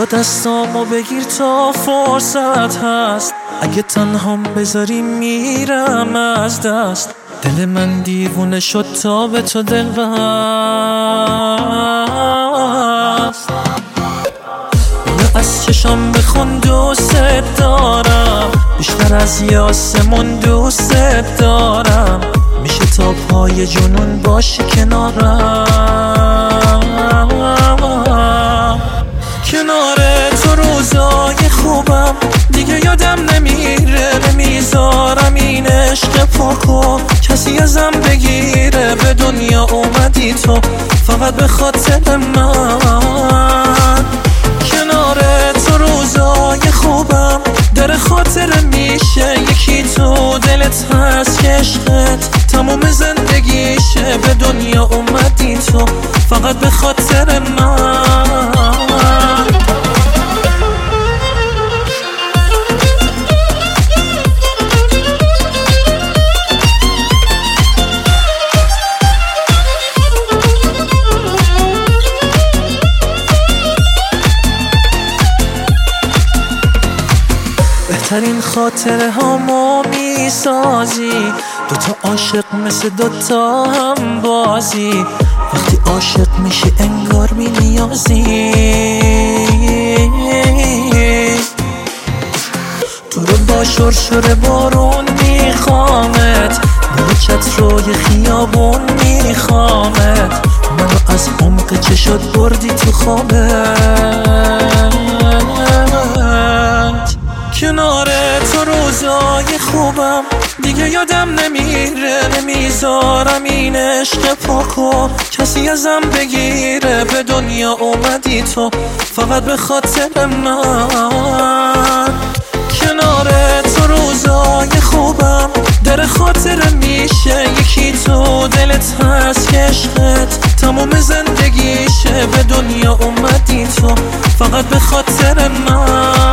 بیا دستامو بگیر تا فرصت هست، اگه تنهام بذاری میرم از دست. دل من دیوونه شد تا به تو دل بست. بیا از چشم بخون دوست دارم، بیشتر از یاسمون دوست دارم. میشه تا پای جنون باشی کنارم. کنار تو روزای خوبم دیگه یادم نمیره، نمیذارم این عشق پاکو کسی ازم بگیره. به دنیا اومدی تو فقط به خاطر من. کنار تو روزای خوبم در خاطر میشه یکی تو دلت هست که عشقت تموم زندگیشه. به دنیا اومدی تو فقط به خاطر من. بهترین خاطره هامو میسازی، دوتا عاشق مثل دوتا هم بازی. وقتی عاشق میشی انگار مینیازی. تو رو با شرشر بارون میخوامت، با چتروی خیابون میخوامت. منو از عمق چشات بردی تو خوابت. کنار تو روزای خوبم دیگه یادم نمیره، نمیذارم این عشق پاکو کسی ازم بگیره. به دنیا اومدی تو فقط به خاطر من. کنار تو روزای خوبم در خاطر میشه یکی تو دلت هست که عشقت تموم زندگیشه. به دنیا اومدی تو فقط به خاطر من.